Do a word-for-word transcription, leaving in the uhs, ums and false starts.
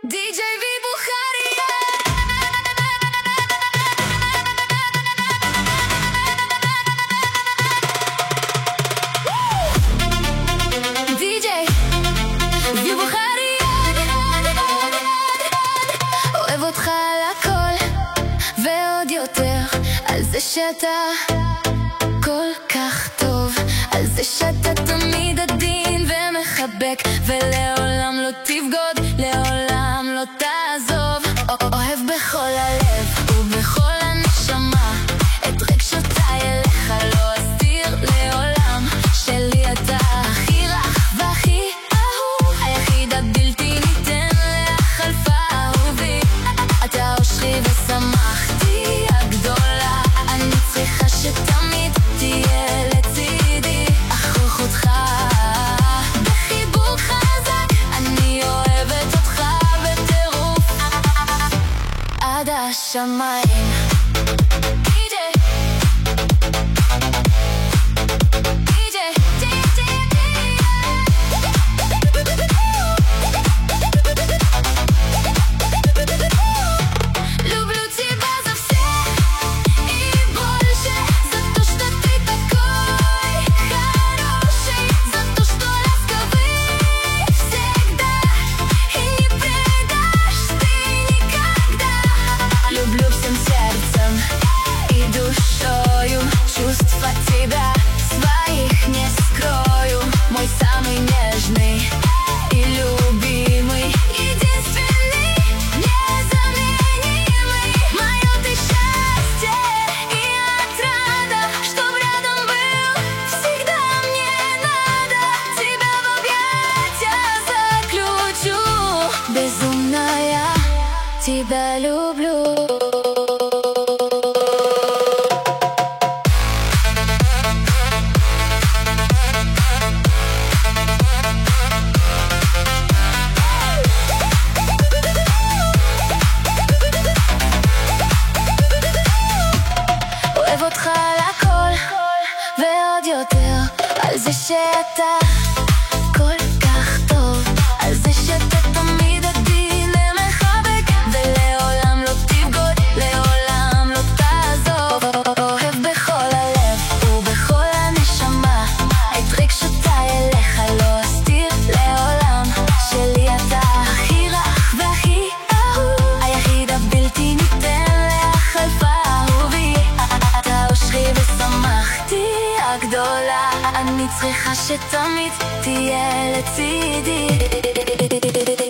די-ג'יי ויבוכריה די-ג'יי ויבוכריה אוהב אותך על הכל ועוד יותר, על זה שאתה כל כך טוב, על זה שאתה תמיד עדין ומחבק, ולעולם לא תבגוד, לעולם לא תעזוב. אוהב בכל הלב ובכל הנשמה, את רגשותיי אליך לא אסתיר לעולם. שלי אתה הכי רך והכי אהוב, היחיד הבלתי ניתן להחלפה אהובי. אתה אושרי ושמחתי הגדולה, אני צריכה שתמיד תהיה לצידי. אחוך אותך בחיבוק חזק, אני אוהבת אותך בטירוף עד השמיים. Безумная, тебя люблю. אוהב אותך על הכל ועוד יותר, על זה שאתה כל כך טוב, על זה שאתה תמיד עדין ומחבק, ולעולם לא תבגוד, לעולם לא תעזוב. אוהב בכל הלב ובכל הנשמה, את רגשותיי אליך לא אסתיר לעולם. שלי אתה הכי רך והכי אהוב, היחיד הבלתי ניתן להחלפה אהובי. אתה אושרי ושמחתי הגדולה, אני צריכה שתמיד תהיה לצידי.